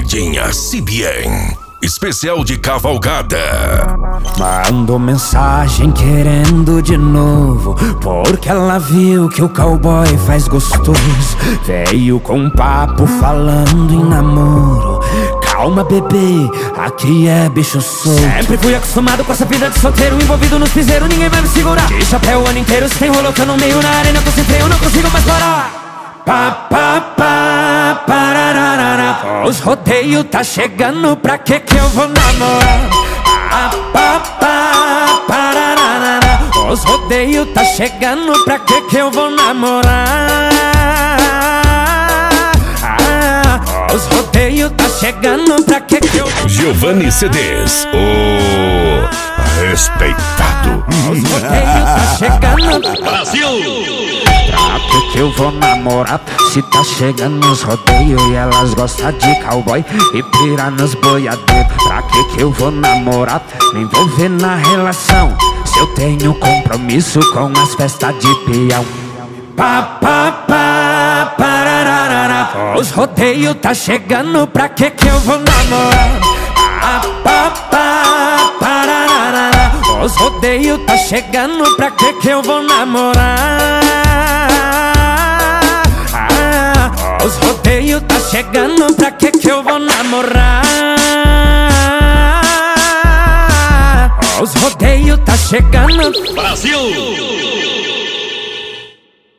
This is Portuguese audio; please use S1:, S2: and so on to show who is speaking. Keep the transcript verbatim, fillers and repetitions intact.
S1: Corridinha Se Bien, especial de cavalgada.
S2: Mandou mensagem querendo de novo, porque ela viu que o cowboy faz gostoso. Veio com um papo falando em namoro. Calma, bebê, aqui é bicho solto. Sempre fui acostumado com essa vida de solteiro, envolvido nos piseiros, ninguém vai me segurar. De chapéu o ano inteiro, se tem rolo, tô no meio, na arena, tô sem freio, não consigo mais parar. Pá, pá, pá, parararara. Os rodeios tá chegando, pra que que eu vou namorar? Pá, pá, pá, parararara. Os rodeios tá chegando, pra que que eu vou namorar? Os rodeios tá chegando, pra que que eu vou...
S1: Giovanni C Ds, o respeitado.
S2: Os rodeios tá chegando,
S1: Brasil!
S2: pra que que eu vou namorar? Se tá chegando nos rodeios e elas gostam de cowboy e pira nos boiadeiros. Pra que que eu vou namorar? Me envolver na relação, se eu tenho compromisso com as festas de peão. Pá, pá, pá, parararara. Os rodeios tá chegando, pra que que eu vou namorar? Pá, pá, pá, parararara. Os rodeios tá chegando, pra que que eu vou namorar? Os rodeios tá chegando, pra que que eu vou namorar? Os rodeios tá chegando,
S1: Brasil!